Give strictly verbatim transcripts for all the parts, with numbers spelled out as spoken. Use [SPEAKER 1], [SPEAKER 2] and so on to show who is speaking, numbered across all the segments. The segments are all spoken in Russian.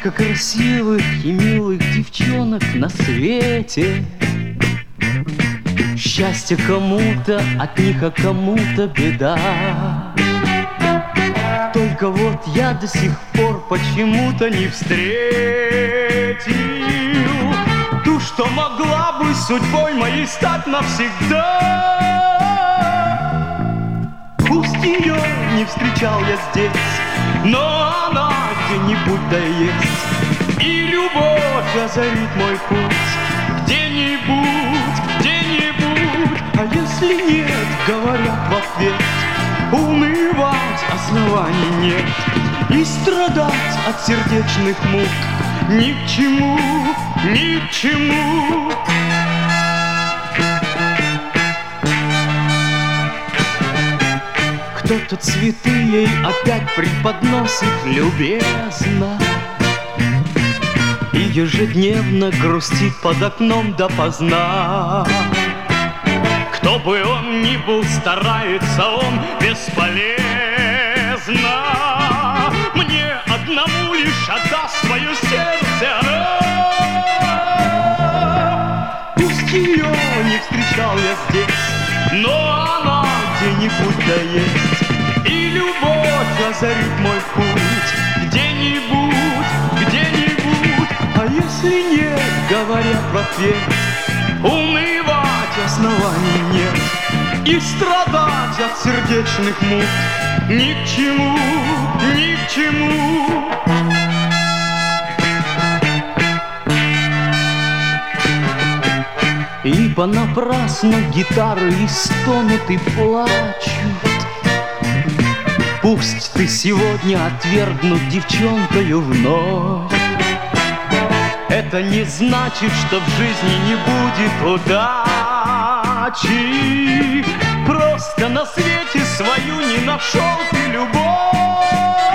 [SPEAKER 1] Столько красивых и милых девчонок на свете. Счастье кому-то от них, а кому-то беда. Только вот я до сих пор почему-то не встретил ту, что могла бы судьбой моей стать навсегда. Пусть ее не встречал я здесь, но она где-нибудь да есть. И любовь озарит мой путь где-нибудь, где-нибудь. А если нет, говорят в ответ, унывать оснований нет. И страдать от сердечных мук ни к чему, ни к чему. Кто-то цветы ей опять преподносит любезно и ежедневно грустит под окном допоздна. Кто бы он ни был, старается он бесполезно. Мне одному лишь отдаст свое сердце она. Пусть ее не встречал я здесь, но она где-нибудь да есть. И любовь озарит мой путь где-нибудь, где-нибудь. А если нет, говорят в ответ, унывать оснований нет. И страдать от сердечных мук ни к чему, ни к чему. И понапрасну гитары и стонут и плачут. Пусть ты сегодня отвергнут девчонкою вновь. Это не значит, что в жизни не будет удачи. Просто на свете свою не нашел ты любовь.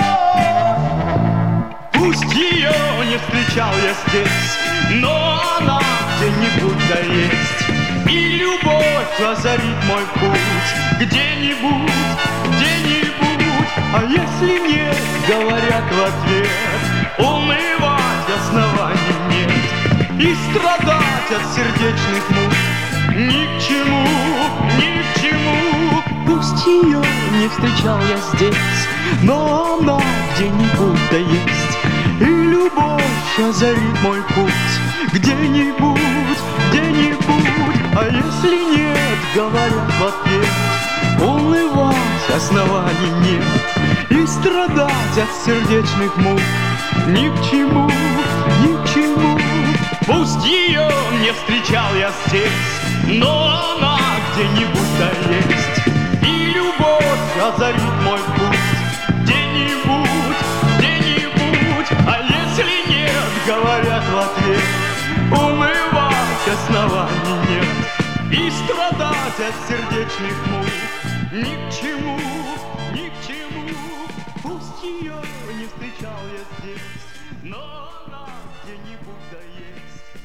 [SPEAKER 1] Пусть ее не встречал я здесь, но она где-нибудь да есть. И любовь озарит мой путь где-нибудь, где-нибудь. А если нет, говорят в ответ, унывать оснований нет. И страдать от сердечных мук ни к чему, ни к чему. Пусть ее не встречал я здесь, но она где-нибудь да есть. И любовь озарит мой путь где-нибудь, где-нибудь. А если нет, говорят в ответ, унывать оснований нет. И страдать от сердечных мук ни к чему, ни к чему. Пусть ее не встречал я здесь, но она где-нибудь да есть. И любовь озарит мой путь где-нибудь, где-нибудь. А если нет, говорят в ответ, унывать оснований нет. И страдать от сердечных мук ни к чему, ни к чему. Пусть ее не встречал я здесь, но она где-нибудь да есть.